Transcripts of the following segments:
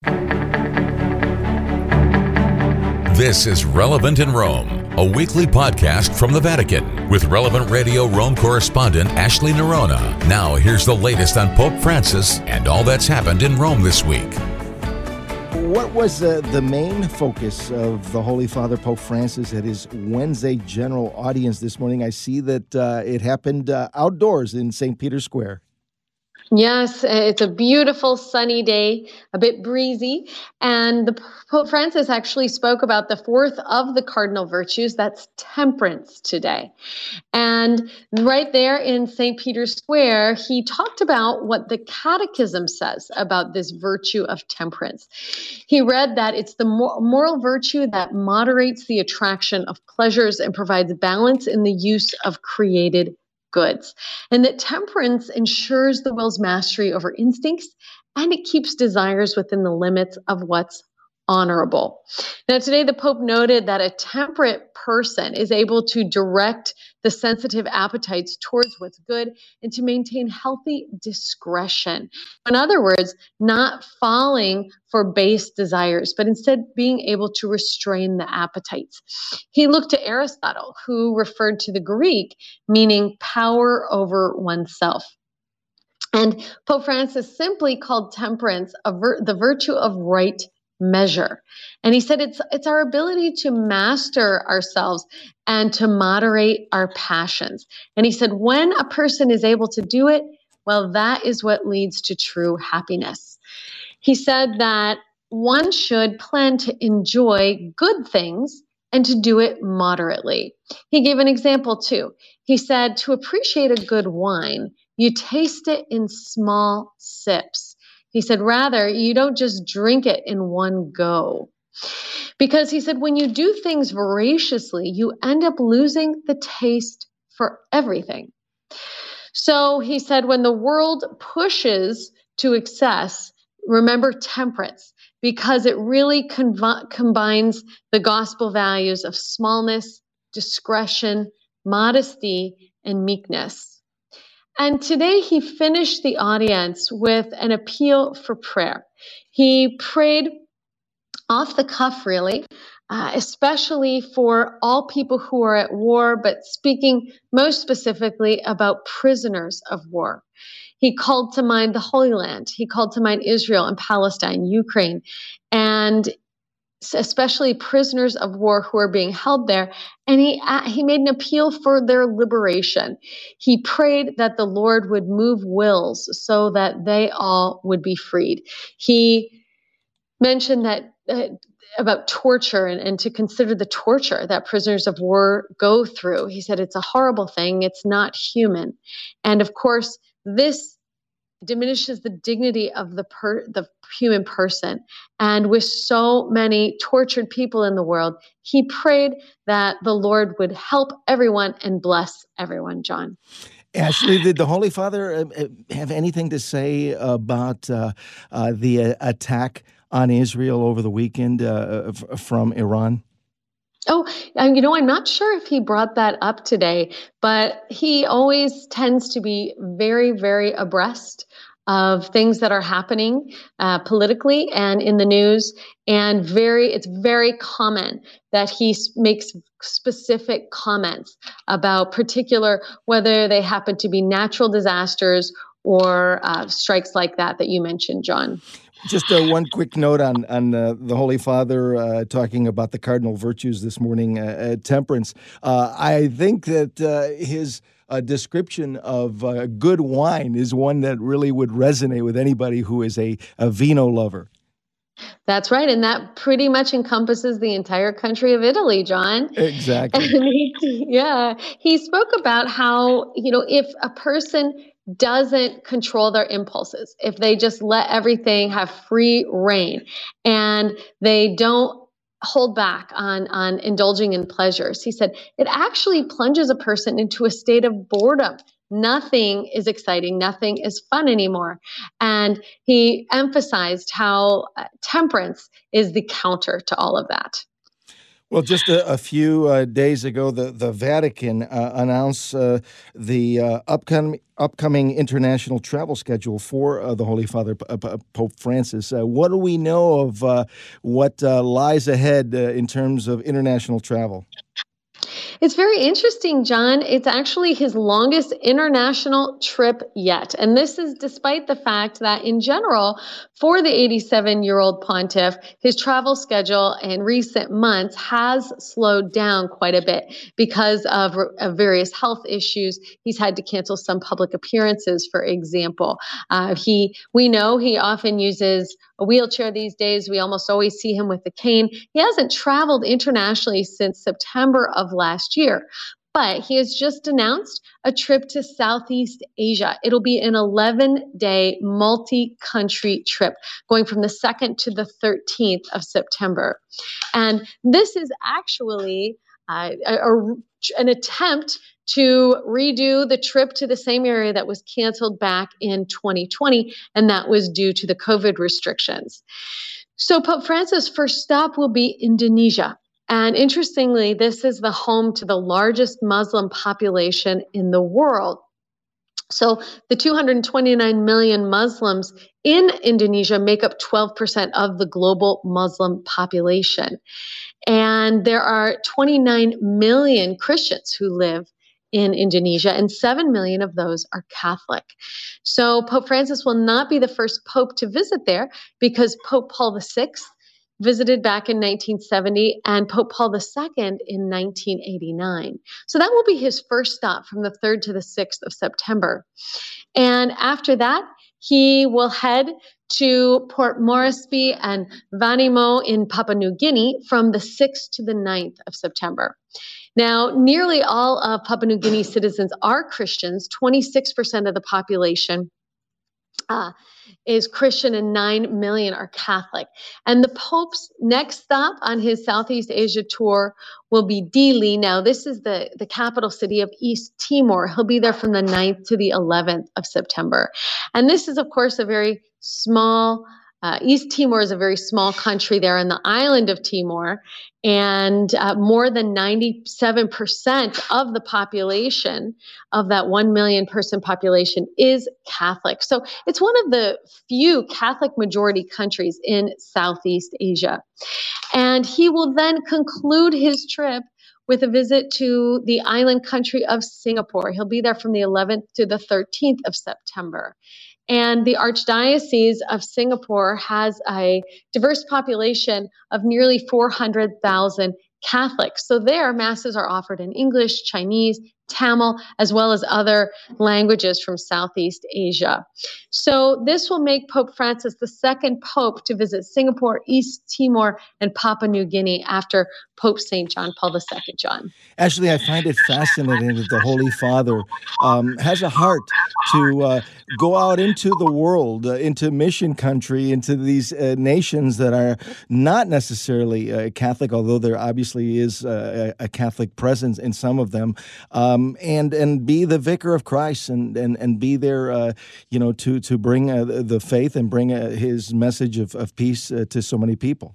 This is Relevant in Rome, a weekly podcast from the Vatican with Relevant Radio Rome correspondent Ashley Nerona. Now, here's the latest on Pope Francis and all that's happened in Rome this week. What was the main focus of the Holy Father, Pope Francis, at his Wednesday general audience this morning? I see that it happened outdoors in St. Peter's Square. Yes, it's a beautiful sunny day, a bit breezy, and the Pope Francis actually spoke about the fourth of the cardinal virtues, that's temperance today. And right there in St. Peter's Square, he talked about what the Catechism says about this virtue of temperance. He read that it's the moral virtue that moderates the attraction of pleasures and provides balance in the use of created goods, and that temperance ensures the will's mastery over instincts, and it keeps desires within the limits of what's honorable. Now, today the Pope noted that a temperate person is able to direct the sensitive appetites towards what's good and to maintain healthy discretion. In other words, not falling for base desires, but instead being able to restrain the appetites. He looked to Aristotle, who referred to the Greek meaning power over oneself. And Pope Francis simply called temperance the virtue of right measure. And he said it's our ability to master ourselves and to moderate our passions. And he said when a person is able to do it, well, that is what leads to true happiness. He said that one should plan to enjoy good things and to do it moderately. He gave an example too. He said to appreciate a good wine, you taste it in small sips. He said, rather, you don't just drink it in one go. Because he said, when you do things voraciously, you end up losing the taste for everything. So he said, when the world pushes to excess, remember temperance, because it really combines the gospel values of smallness, discretion, modesty, and meekness. And today he finished the audience with an appeal for prayer. He prayed off the cuff, really, especially for all people who are at war, but speaking most specifically about prisoners of war. He called to mind the Holy Land. He called to mind Israel and Palestine, Ukraine, and especially prisoners of war who are being held there. And he made an appeal for their liberation. He prayed that the Lord would move wills so that they all would be freed. He mentioned that about torture and to consider the torture that prisoners of war go through. He said it's a horrible thing. It's not human. And of course, this diminishes the dignity of the human person. And with so many tortured people in the world, he prayed that the Lord would help everyone and bless everyone, John. Ashley, did the Holy Father have anything to say about the attack on Israel over the weekend from Iran? Oh, I'm not sure if he brought that up today, but he always tends to be very, very abreast of things that are happening politically and in the news. And it's very common that he makes specific comments about particular, whether they happen to be natural disasters or strikes like that you mentioned, John. Just one quick note on the Holy Father talking about the cardinal virtues this morning, temperance. I think that his description of good wine is one that really would resonate with anybody who is a vino lover. That's right. And that pretty much encompasses the entire country of Italy, John. Exactly. And he spoke about how, if a person doesn't control their impulses, if they just let everything have free reign and they don't hold back on indulging in pleasures, he said, it actually plunges a person into a state of boredom. Nothing is exciting. Nothing is fun anymore. And he emphasized how temperance is the counter to all of that. Well, just a few days ago, the Vatican announced the upcoming international travel schedule for the Holy Father, Pope Francis. What do we know of what lies ahead in terms of international travel? It's very interesting, John. It's actually his longest international trip yet. And this is despite the fact that, in general, for the 87-year-old pontiff, his travel schedule in recent months has slowed down quite a bit because of various health issues. He's had to cancel some public appearances, for example. We know he often uses a wheelchair these days. We almost always see him with a cane. He hasn't traveled internationally since September of last year, but he has just announced a trip to Southeast Asia. It'll be an 11-day multi-country trip going from the 2nd to the 13th of September. And this is actually an attempt to redo the trip to the same area that was canceled back in 2020, and that was due to the COVID restrictions. So Pope Francis' first stop will be Indonesia. And interestingly, this is the home to the largest Muslim population in the world. So the 229 million Muslims in Indonesia make up 12% of the global Muslim population. And there are 29 million Christians who live in Indonesia, and 7 million of those are Catholic. So Pope Francis will not be the first pope to visit there, because Pope Paul VI visited back in 1970 and Pope Paul II in 1989. So that will be his first stop from the 3rd to the 6th of September. And after that, he will head to Port Moresby and Vanimo in Papua New Guinea from the 6th to the 9th of September. Now, nearly all of Papua New Guinea citizens are Christians. 26% of the population is Christian, and 9 million are Catholic. And the Pope's next stop on his Southeast Asia tour will be Dili. Now, this is the capital city of East Timor. He'll be there from the 9th to the 11th of September. And this is, of course, a very small East Timor is a very small country there in the island of Timor, and more than 97% of the population of that 1 million person population is Catholic. So it's one of the few Catholic majority countries in Southeast Asia. And he will then conclude his trip with a visit to the island country of Singapore. He'll be there from the 11th to the 13th of September. And the Archdiocese of Singapore has a diverse population of nearly 400,000 Catholics. So there, masses are offered in English, Chinese, Tamil, as well as other languages from Southeast Asia. So this will make Pope Francis the second pope to visit Singapore, East Timor, and Papua New Guinea after Pope St. John Paul II, John. Actually, I find it fascinating that the Holy Father has a heart to go out into the world, into mission country, into these nations that are not necessarily Catholic, although there obviously is a Catholic presence in some of them, and be the vicar of Christ and be there, to bring the faith and bring his message of peace to so many people.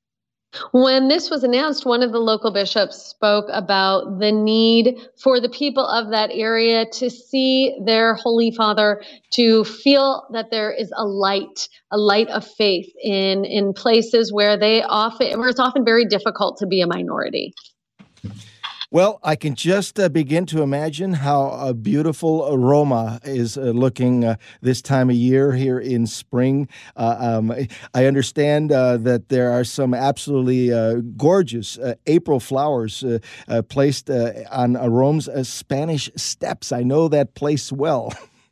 When this was announced, one of the local bishops spoke about the need for the people of that area to see their Holy Father, to feel that there is a light of faith in places where it's often very difficult to be a minority. Well, I can just begin to imagine how beautiful Roma is looking this time of year here in spring. I understand that there are some absolutely gorgeous April flowers placed on Rome's Spanish steps. I know that place well.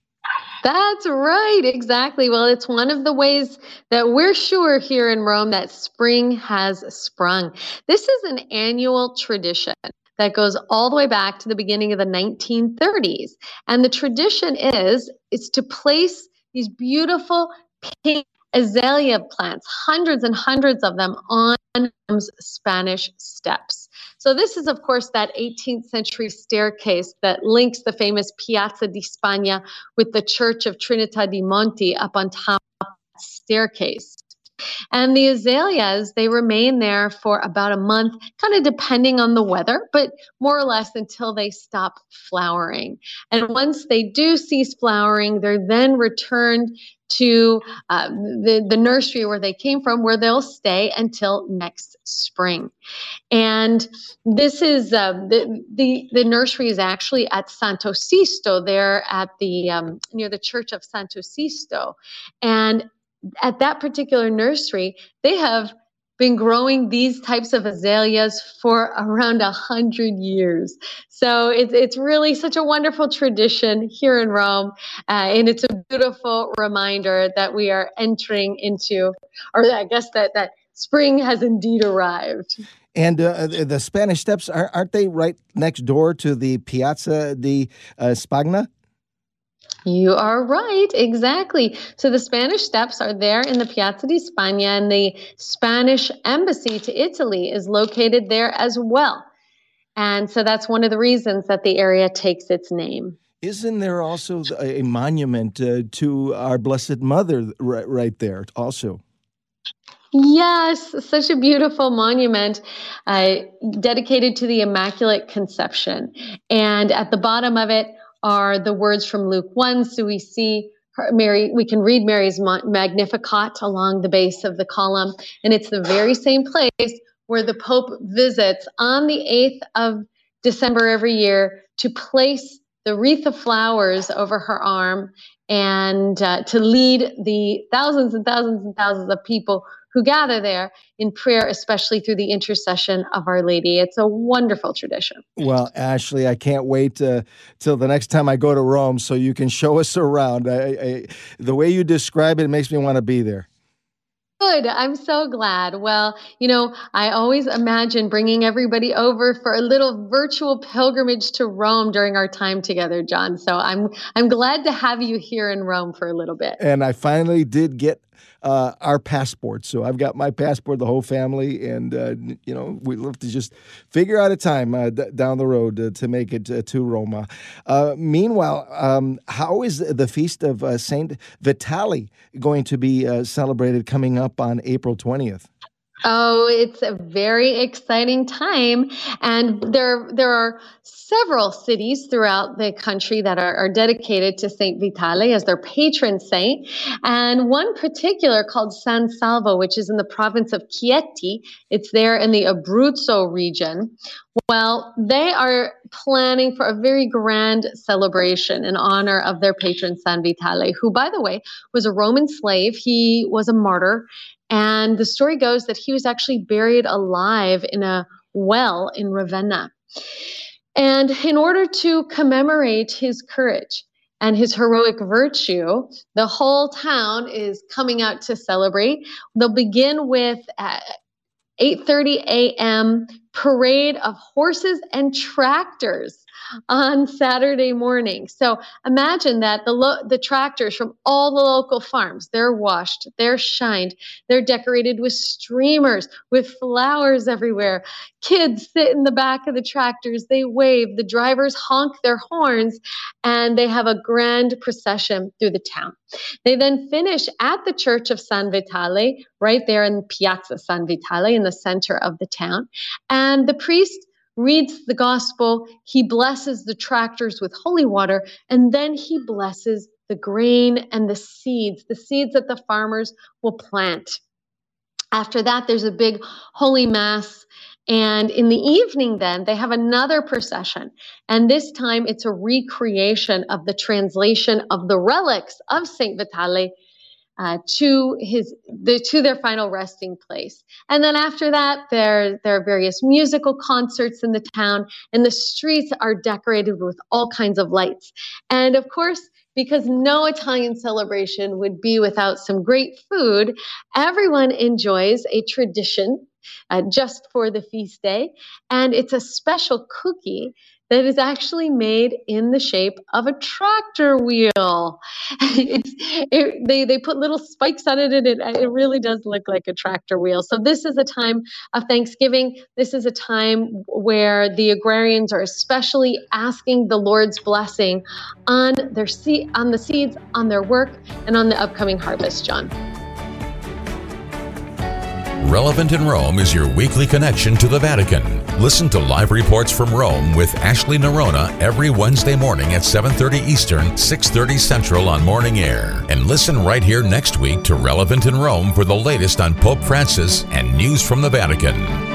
That's right, exactly. Well, it's one of the ways that we're sure here in Rome that spring has sprung. This is an annual tradition that goes all the way back to the beginning of the 1930s. And the tradition is to place these beautiful pink azalea plants, hundreds and hundreds of them, on Spanish steps. So this is, of course, that 18th century staircase that links the famous Piazza di Spagna with the Church of Trinità dei Monti up on top of the staircase. And the azaleas, they remain there for about a month, kind of depending on the weather, but more or less until they stop flowering. And once they do cease flowering, they're then returned to the nursery where they came from, where they'll stay until next spring. And this is the nursery is actually at Santo Sisto, there at the near the Church of Santo Sisto. And at that particular nursery, they have been growing these types of azaleas for around 100 years. So it's really such a wonderful tradition here in Rome. And it's a beautiful reminder that we are entering into, or I guess that spring has indeed arrived. And the Spanish Steps, aren't they right next door to the Piazza di Spagna? You are right, exactly. So the Spanish Steps are there in the Piazza di Spagna, and the Spanish Embassy to Italy is located there as well. And so that's one of the reasons that the area takes its name. Isn't there also a monument to our Blessed Mother right there also? Yes, such a beautiful monument dedicated to the Immaculate Conception. And at the bottom of it are the words from Luke 1. So we see Mary, we can read Mary's Magnificat along the base of the column. And it's the very same place where the Pope visits on the 8th of December every year to place the wreath of flowers over her arm and to lead the thousands and thousands and thousands of people who gather there in prayer, especially through the intercession of Our Lady. It's a wonderful tradition. Well, Ashley, I can't wait till the next time I go to Rome so you can show us around. The way you describe it makes me want to be there. Good. I'm so glad. Well, you know, I always imagine bringing everybody over for a little virtual pilgrimage to Rome during our time together, John. So I'm glad to have you here in Rome for a little bit. And I finally did get our passport. So I've got my passport, the whole family, and, we'd love to just figure out a time down the road to make it to Roma. Meanwhile, how is the feast of Saint Vitale going to be celebrated coming up on April 20th? Oh, it's a very exciting time. And there are several cities throughout the country that are dedicated to Saint Vitale as their patron saint. And one particular called San Salvo, which is in the province of Chieti. It's there in the Abruzzo region. Well, they are planning for a very grand celebration in honor of their patron San Vitale, who, by the way, was a Roman slave. He was a martyr. And the story goes that he was actually buried alive in a well in Ravenna. And in order to commemorate his courage and his heroic virtue, the whole town is coming out to celebrate. They'll begin with 8:30 a.m. parade of horses and tractors on Saturday morning. So imagine that the tractors from all the local farms, they're washed, they're shined, they're decorated with streamers, with flowers everywhere. Kids sit in the back of the tractors, they wave, the drivers honk their horns, and they have a grand procession through the town. They then finish at the Church of San Vitale, right there in Piazza San Vitale in the center of the town. And the priest reads the gospel, he blesses the tractors with holy water, and then he blesses the grain and the seeds that the farmers will plant. After that, there's a big holy mass. And in the evening, then, they have another procession. And this time, it's a recreation of the translation of the relics of Saint Vitale to their final resting place. And then after that, there are various musical concerts in the town, and the streets are decorated with all kinds of lights. And of course, because no Italian celebration would be without some great food, everyone enjoys a tradition just for the feast day. And it's a special cookie that is actually made in the shape of a tractor wheel. They put little spikes on it, and it really does look like a tractor wheel. So this is a time of Thanksgiving. This is a time where the agrarians are especially asking the Lord's blessing on the seeds, on their work, and on the upcoming harvest, John. Relevant in Rome is your weekly connection to the Vatican. Listen to live reports from Rome with Ashley Nerona every Wednesday morning at 7:30 Eastern, 6:30 Central on Morning Air. And listen right here next week to Relevant in Rome for the latest on Pope Francis and news from the Vatican.